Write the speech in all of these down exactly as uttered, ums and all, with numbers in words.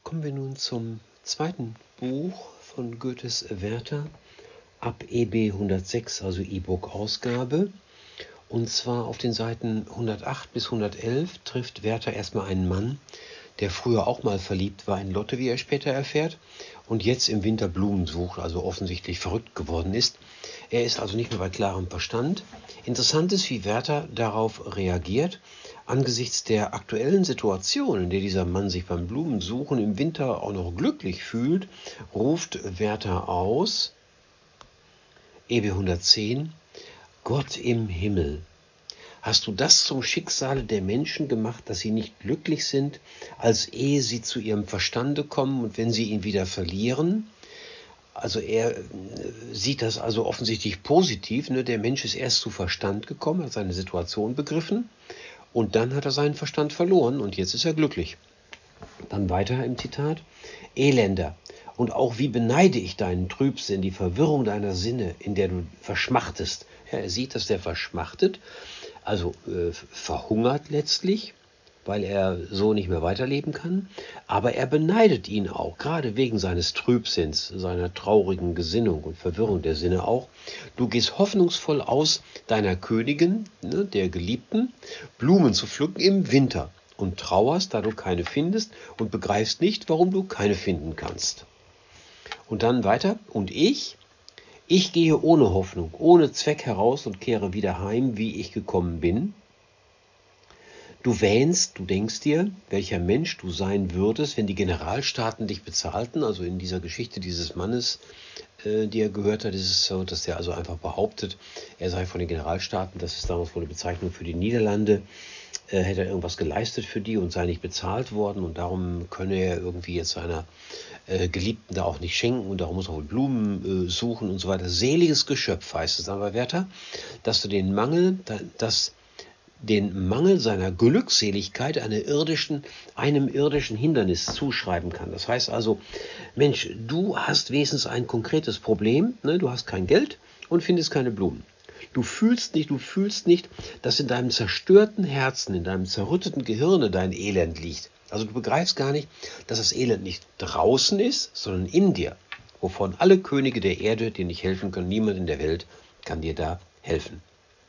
Kommen wir nun zum zweiten Buch von Goethes Werther ab E B hundertsechs, also E-Book-Ausgabe. Und zwar auf den Seiten hundertacht bis hundertelf trifft Werther erstmal einen Mann, der früher auch mal verliebt war in Lotte, wie er später erfährt, und jetzt im Winter Blumen sucht, also offensichtlich verrückt geworden ist. Er ist also nicht mehr bei klarem Verstand. Interessant ist, wie Werther darauf reagiert. Angesichts der aktuellen Situation, in der dieser Mann sich beim Blumensuchen im Winter auch noch glücklich fühlt, ruft Werther aus, E B hundertzehn, Gott im Himmel, hast du das zum Schicksale der Menschen gemacht, dass sie nicht glücklich sind, als ehe sie zu ihrem Verstande kommen und wenn sie ihn wieder verlieren? Also er sieht das also offensichtlich positiv. Ne? Der Mensch ist erst zu Verstand gekommen, hat seine Situation begriffen und dann hat er seinen Verstand verloren und jetzt ist er glücklich. Dann weiter im Zitat, Elender, und auch wie beneide ich deinen Trübsinn, die Verwirrung deiner Sinne, in der du verschmachtest. Ja, er sieht, dass der verschmachtet, also äh, verhungert letztlich, weil er so nicht mehr weiterleben kann. Aber er beneidet ihn auch, gerade wegen seines Trübsinns, seiner traurigen Gesinnung und Verwirrung der Sinne auch. Du gehst hoffnungsvoll aus, deiner Königin, ne, der Geliebten, Blumen zu pflücken im Winter und trauerst, da du keine findest und begreifst nicht, warum du keine finden kannst. Und dann weiter, und ich, ich gehe ohne Hoffnung, ohne Zweck heraus und kehre wieder heim, wie ich gekommen bin. Du wähnst, du denkst dir, welcher Mensch du sein würdest, wenn die Generalstaaten dich bezahlten. Also in dieser Geschichte dieses Mannes, äh, die er gehört hat, ist es so, dass der also einfach behauptet, er sei von den Generalstaaten, das ist damals wohl eine Bezeichnung für die Niederlande, äh, hätte er irgendwas geleistet für die und sei nicht bezahlt worden und darum könne er irgendwie jetzt seiner äh, Geliebten da auch nicht schenken und darum muss er wohl Blumen äh, suchen und so weiter. Seliges Geschöpf heißt es aber, Werther, dass du den Mangel, dass den Mangel seiner Glückseligkeit einer irdischen, einem irdischen Hindernis zuschreiben kann. Das heißt also, Mensch, du hast wenigstens ein konkretes Problem, ne? Du hast kein Geld und findest keine Blumen. Du fühlst nicht, du fühlst nicht, dass in deinem zerstörten Herzen, in deinem zerrütteten Gehirne dein Elend liegt. Also du begreifst gar nicht, dass das Elend nicht draußen ist, sondern in dir, wovon alle Könige der Erde dir nicht helfen können. Niemand in der Welt kann dir da helfen.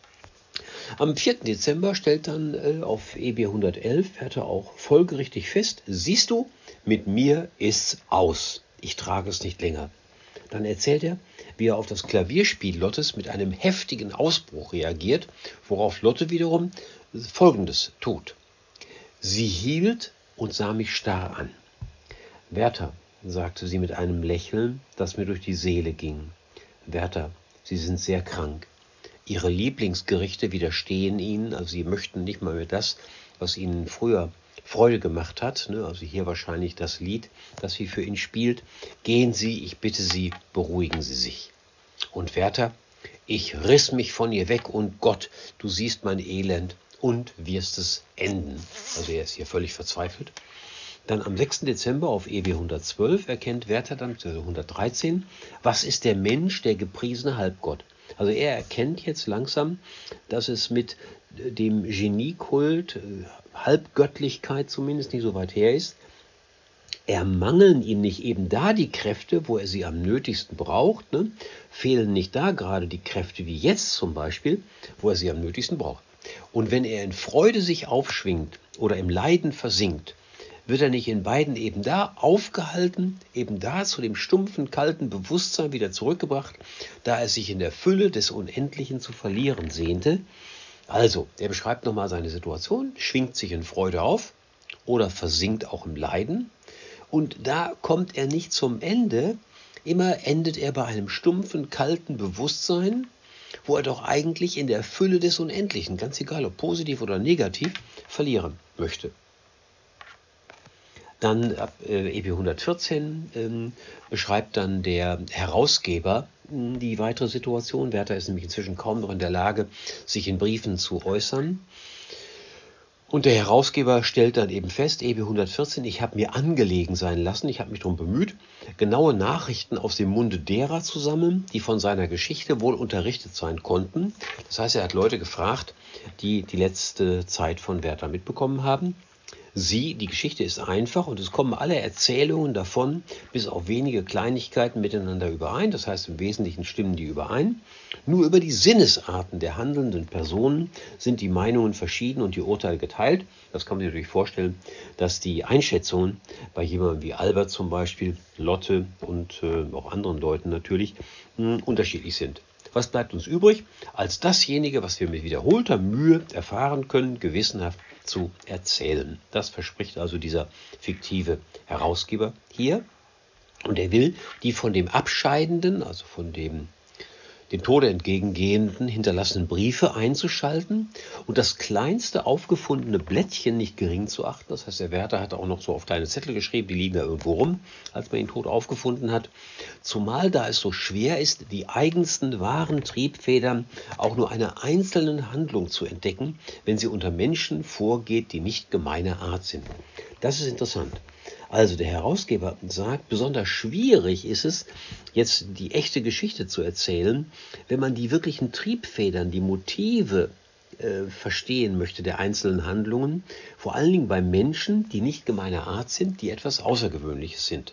Am vierten Dezember stellt dann äh, auf E B hundertelf Werther auch folgerichtig fest, siehst du, mit mir ist's aus. Ich trage es nicht länger. Dann erzählt er, wie er auf das Klavierspiel Lottes mit einem heftigen Ausbruch reagiert, worauf Lotte wiederum Folgendes tut. Sie hielt und sah mich starr an. Werther, sagte sie mit einem Lächeln, das mir durch die Seele ging. Werther, Sie sind sehr krank. Ihre Lieblingsgerichte widerstehen Ihnen, also Sie möchten nicht mal mehr das, was Ihnen früher Freude gemacht hat, ne? Also hier wahrscheinlich das Lied, das sie für ihn spielt. Gehen Sie, ich bitte Sie, beruhigen Sie sich. Und Werther, ich riss mich von ihr weg und Gott, du siehst mein Elend und wirst es enden. Also er ist hier völlig verzweifelt. Dann am sechsten Dezember auf E B hundertzwölf erkennt Werther dann, also hundertdreizehn, was ist der Mensch, der gepriesene Halbgott? Also er erkennt jetzt langsam, dass es mit dem Geniekult, Halbgöttlichkeit zumindest, nicht so weit her ist. Ermangeln ihm nicht eben da die Kräfte, wo er sie am nötigsten braucht, ne? Fehlen nicht da gerade die Kräfte wie jetzt zum Beispiel, wo er sie am nötigsten braucht. Und wenn er in Freude sich aufschwingt oder im Leiden versinkt, wird er nicht in beiden eben da aufgehalten, eben da zu dem stumpfen, kalten Bewusstsein wieder zurückgebracht, da er sich in der Fülle des Unendlichen zu verlieren sehnte? Also, er beschreibt nochmal seine Situation, schwingt sich in Freude auf oder versinkt auch im Leiden. Und da kommt er nicht zum Ende, immer endet er bei einem stumpfen, kalten Bewusstsein, wo er doch eigentlich in der Fülle des Unendlichen, ganz egal ob positiv oder negativ, verlieren möchte. Dann ab äh, E B hundertvierzehn ähm, beschreibt dann der Herausgeber mh, die weitere Situation. Werther ist nämlich inzwischen kaum noch in der Lage, sich in Briefen zu äußern. Und der Herausgeber stellt dann eben fest, E B hundertvierzehn, ich habe mir angelegen sein lassen, ich habe mich darum bemüht, genaue Nachrichten aus dem Munde derer zu sammeln, die von seiner Geschichte wohl unterrichtet sein konnten. Das heißt, er hat Leute gefragt, die die letzte Zeit von Werther mitbekommen haben. Sie, die Geschichte ist einfach und es kommen alle Erzählungen davon, bis auf wenige Kleinigkeiten miteinander überein. Das heißt, im Wesentlichen stimmen die überein. Nur über die Sinnesarten der handelnden Personen sind die Meinungen verschieden und die Urteile geteilt. Das kann man sich natürlich vorstellen, dass die Einschätzungen bei jemandem wie Albert zum Beispiel, Lotte und äh, auch anderen Leuten natürlich mh, unterschiedlich sind. Was bleibt uns übrig, als dasjenige, was wir mit wiederholter Mühe erfahren können, gewissenhaft zu erzählen? Das verspricht also dieser fiktive Herausgeber hier. Und er will die von dem Abscheidenden, also von dem dem Tode entgegengehenden hinterlassenen Briefe einzuschalten und das kleinste aufgefundene Blättchen nicht gering zu achten. Das heißt, der Wärter hat auch noch so auf kleine Zettel geschrieben, die liegen da irgendwo rum, als man ihn tot aufgefunden hat. Zumal da es so schwer ist, die eigensten wahren Triebfedern auch nur einer einzelnen Handlung zu entdecken, wenn sie unter Menschen vorgeht, die nicht gemeiner Art sind. Das ist interessant. Also der Herausgeber sagt, besonders schwierig ist es, jetzt die echte Geschichte zu erzählen, wenn man die wirklichen Triebfedern, die Motive äh, verstehen möchte der einzelnen Handlungen, vor allen Dingen bei Menschen, die nicht gemeiner Art sind, die etwas Außergewöhnliches sind.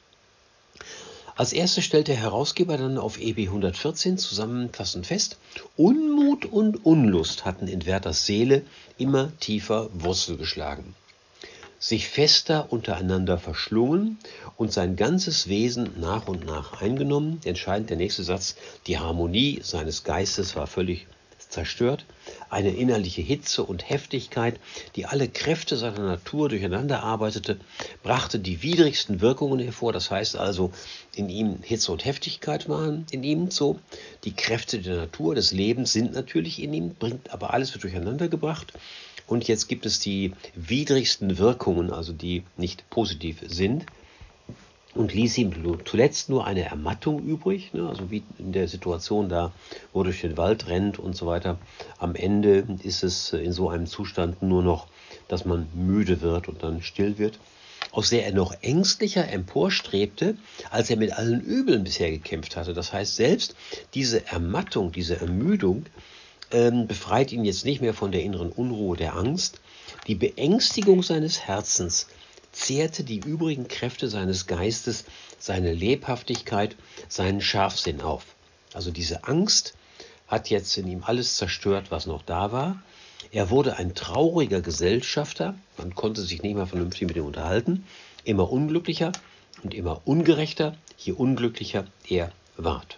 Als erstes stellt der Herausgeber dann auf E B hundertvierzehn zusammenfassend fest, Unmut und Unlust hatten in Werthers Seele immer tiefer Wurzel geschlagen, sich fester untereinander verschlungen und sein ganzes Wesen nach und nach eingenommen. Entscheidend der nächste Satz, die Harmonie seines Geistes war völlig zerstört, eine innerliche Hitze und Heftigkeit, die alle Kräfte seiner Natur durcheinander arbeitete, brachte die widrigsten Wirkungen hervor. Das heißt also, in ihm Hitze und Heftigkeit waren in ihm so. Die Kräfte der Natur, des Lebens sind natürlich in ihm, bringt aber alles wird durcheinander gebracht. Und jetzt gibt es die widrigsten Wirkungen, also die nicht positiv sind, und ließ ihm zuletzt nur eine Ermattung übrig, ne? Also wie in der Situation da, wo er durch den Wald rennt und so weiter. Am Ende ist es in so einem Zustand nur noch, dass man müde wird und dann still wird, aus der er noch ängstlicher emporstrebte, als er mit allen Übeln bisher gekämpft hatte. Das heißt, selbst diese Ermattung, diese Ermüdung, ähm, befreit ihn jetzt nicht mehr von der inneren Unruhe, der Angst. Die Beängstigung seines Herzens zehrte die übrigen Kräfte seines Geistes, seine Lebhaftigkeit, seinen Scharfsinn auf. Also diese Angst hat jetzt in ihm alles zerstört, was noch da war. Er wurde ein trauriger Gesellschafter, man konnte sich nicht mehr vernünftig mit ihm unterhalten, immer unglücklicher und immer ungerechter, je unglücklicher er ward.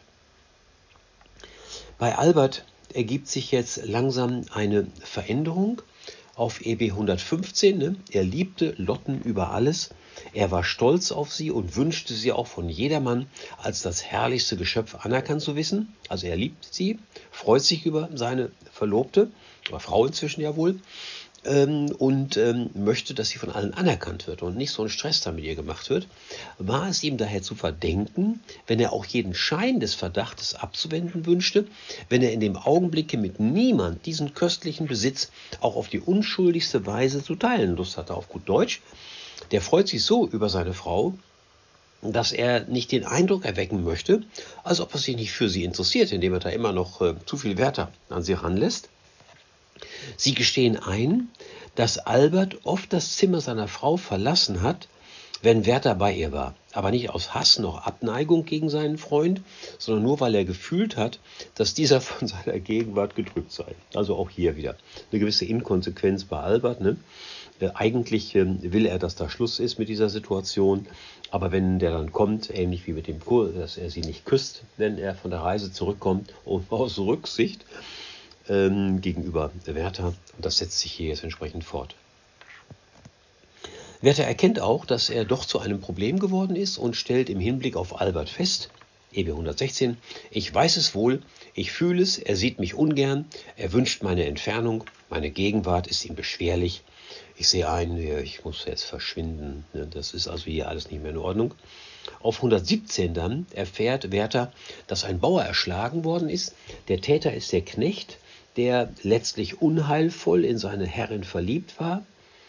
Bei Albert ergibt sich jetzt langsam eine Veränderung auf E B hundertfünfzehn. Ne? Er liebte Lotten über alles. Er war stolz auf sie und wünschte sie auch von jedermann als das herrlichste Geschöpf anerkannt zu wissen. Also er liebt sie, freut sich über seine Verlobte, oder Frau inzwischen ja wohl, ähm, und ähm, möchte, dass sie von allen anerkannt wird und nicht so ein Stress da mit ihr gemacht wird. War es ihm daher zu verdenken, wenn er auch jeden Schein des Verdachtes abzuwenden wünschte, wenn er in dem Augenblicke mit niemand diesen köstlichen Besitz auch auf die unschuldigste Weise zu teilen Lust hatte, auf gut Deutsch. Der freut sich so über seine Frau, dass er nicht den Eindruck erwecken möchte, als ob er sich nicht für sie interessiert, indem er da immer noch äh, zu viel Wert an sie ranlässt. Sie gestehen ein, dass Albert oft das Zimmer seiner Frau verlassen hat, wenn Werther bei ihr war, aber nicht aus Hass noch Abneigung gegen seinen Freund, sondern nur, weil er gefühlt hat, dass dieser von seiner Gegenwart gedrückt sei. Also auch hier wieder eine gewisse Inkonsequenz bei Albert. Ne? Äh, eigentlich äh, will er, dass da Schluss ist mit dieser Situation, aber wenn der dann kommt, ähnlich wie mit dem Kur, dass er sie nicht küsst, wenn er von der Reise zurückkommt, und aus Rücksicht ähm, gegenüber Werther, und das setzt sich hier jetzt entsprechend fort. Werther erkennt auch, dass er doch zu einem Problem geworden ist und stellt im Hinblick auf Albert fest, E B hundertsechzehn, ich weiß es wohl, ich fühle es, er sieht mich ungern, er wünscht meine Entfernung, meine Gegenwart ist ihm beschwerlich, ich sehe ein, ich muss jetzt verschwinden, das ist also hier alles nicht mehr in Ordnung. Auf hundertsiebzehn dann erfährt Werther, dass ein Bauer erschlagen worden ist, der Täter ist der Knecht, der letztlich unheilvoll in seine Herrin verliebt war,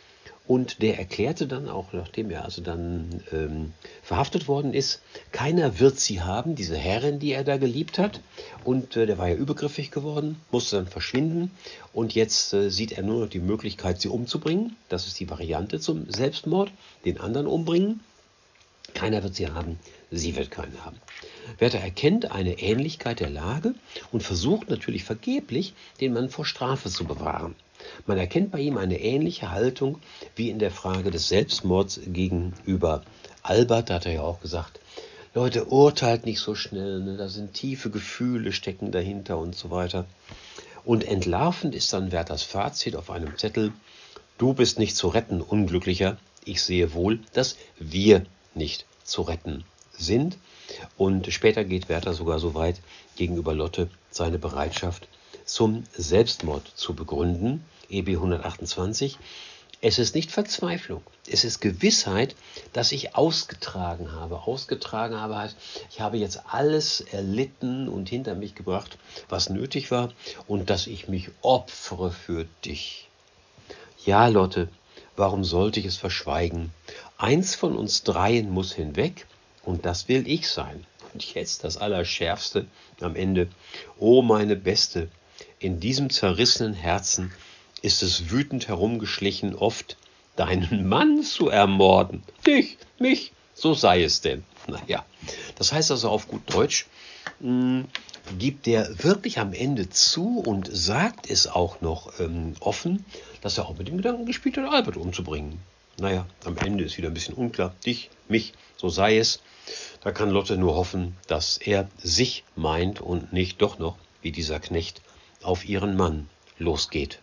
Und der erklärte dann auch, nachdem er also dann ähm, verhaftet worden ist, keiner wird sie haben, diese Herrin, die er da geliebt hat. Und äh, der war ja übergriffig geworden, musste dann verschwinden. Und jetzt äh, sieht er nur noch die Möglichkeit, sie umzubringen. Das ist die Variante zum Selbstmord, den anderen umbringen. Keiner wird sie haben, sie wird keinen haben. Werther erkennt eine Ähnlichkeit der Lage und versucht natürlich vergeblich, den Mann vor Strafe zu bewahren. Man erkennt bei ihm eine ähnliche Haltung wie in der Frage des Selbstmords gegenüber Albert. Da hat er ja auch gesagt, Leute, urteilt nicht so schnell, ne? Da sind tiefe Gefühle, stecken dahinter und so weiter. Und entlarvend ist dann Werthers Fazit auf einem Zettel, du bist nicht zu retten, Unglücklicher. Ich sehe wohl, dass wir nicht zu retten sind. Und später geht Werther sogar so weit, gegenüber Lotte seine Bereitschaft zum Selbstmord zu begründen. E B hundertachtundzwanzig. Es ist nicht Verzweiflung, es ist Gewissheit, dass ich ausgetragen habe. Ausgetragen habe heißt, ich habe jetzt alles erlitten und hinter mich gebracht, was nötig war, und dass ich mich opfere für dich. Ja, Lotte, warum sollte ich es verschweigen? Eins von uns dreien muss hinweg, und das will ich sein. Und jetzt das Allerschärfste am Ende. O meine Beste, in diesem zerrissenen Herzen ist es wütend herumgeschlichen, oft deinen Mann zu ermorden. Dich, mich, so sei es denn. Naja, das heißt also auf gut Deutsch, mh, gibt der wirklich am Ende zu und sagt es auch noch ähm, offen, dass er auch mit dem Gedanken gespielt hat, Albert umzubringen. Naja, am Ende ist wieder ein bisschen unklar. Dich, mich, so sei es. Da kann Lotte nur hoffen, dass er sich meint und nicht doch noch, wie dieser Knecht, auf ihren Mann losgeht.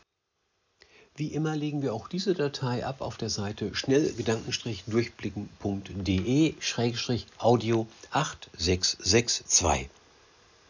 Wie immer legen wir auch diese Datei ab auf der Seite schnellgedankenstrich durchblicken punkt de Audio acht sechs sechs zwei.